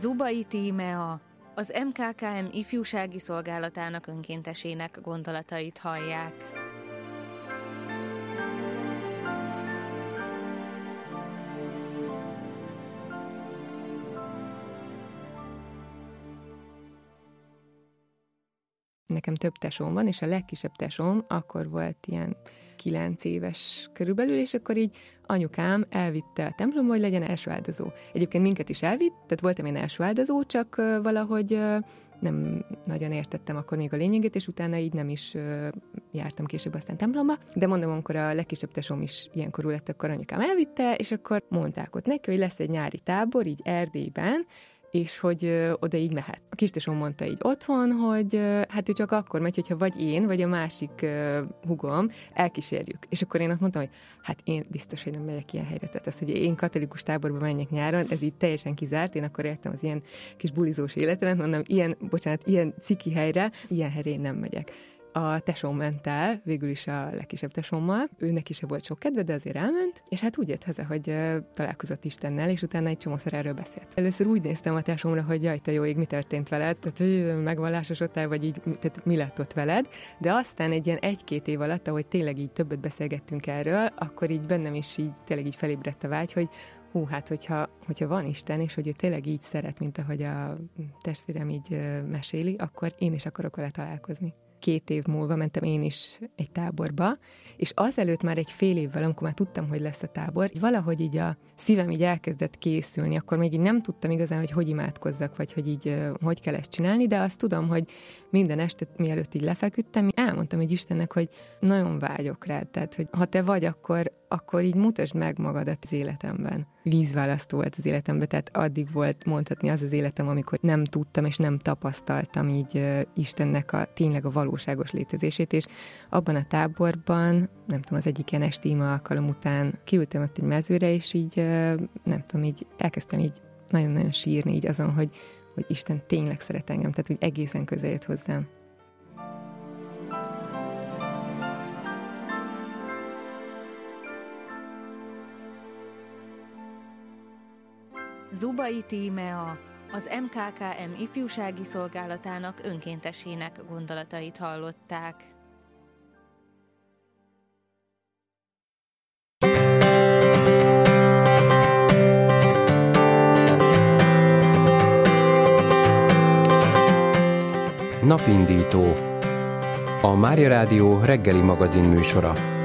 Zubai Tímea, az MKKM ifjúsági szolgálatának önkéntesének gondolatait hallják. Nekem több tesóm van, és a legkisebb tesóm akkor volt ilyen 9 éves körülbelül, és akkor így anyukám elvitte a templomba, hogy legyen első áldozó. Egyébként minket is elvitt, tehát voltam én első áldozó, csak valahogy nem nagyon értettem akkor még a lényegét, és utána így nem is jártam később aztán templomba. De mondom, amikor a legkisebb tesóm is ilyenkorú lett, akkor anyukám elvitte, és akkor mondták ott neki, hogy lesz egy nyári tábor, így Erdélyben, és hogy oda így mehet. A kistesom mondta így otthon, hogy hát ő csak akkor megy, hogyha vagy én, vagy a másik hugom elkísérjük. És akkor én azt mondtam, hogy hát én biztos, hogy nem megyek ilyen helyre. Tehát az, hogy én katolikus táborba menjek nyáron, ez így teljesen kizárt. Én akkor értem az ilyen kis bulizós életemet, mondom, ilyen ciki helyre, ilyen helyre én nem megyek. A tesóm ment el, végül is a legkisebb tesómmal. Őnek is volt sok kedve, de azért elment, és hát úgy jött haza, hogy találkozott Istennel, és utána egy csomószor erről beszélt. Először úgy néztem a tesómra, hogy jaj, te jó ég, mi történt veled? Tehát, hogy megvallásosodtál, vagy így, tehát mi lett ott veled? De aztán egy ilyen 1-2 év alatt, ahogy tényleg így többet beszélgettünk erről, akkor így bennem is így tényleg így felébredt a vágy, hogy hát hogyha van Isten, és hogy ő tényleg így szeret, mint ahogy a testvérem így meséli, akkor én is akarok vele találkozni. 2 év múlva mentem én is egy táborba, és azelőtt már egy fél évvel, amikor már tudtam, hogy lesz a tábor, valahogy így a szívem így elkezdett készülni, akkor még így nem tudtam igazán, hogy imádkozzak, vagy hogy így hogy kell ezt csinálni, de azt tudom, hogy minden este, mielőtt így lefeküdtem, elmondtam egy Istennek, hogy nagyon vágyok rád, tehát, hogy ha te vagy, akkor így mutasd meg magadat az életemben. Vízválasztó volt az életemben, tehát addig volt mondhatni az életem, amikor nem tudtam és nem tapasztaltam így Istennek tényleg a valóságos létezését, és abban a táborban, nem tudom, az egyik ilyen esti ima alkalom után kiültem ott egy mezőre, és így, nem tudom, így elkezdtem így nagyon-nagyon sírni így azon, hogy Isten tényleg szeret engem, tehát hogy egészen közel jött hozzám. Zubai Tímea, az MKKM ifjúsági szolgálatának önkéntesének gondolatait hallották. Napindító. A Mária Rádió reggeli magazin műsora.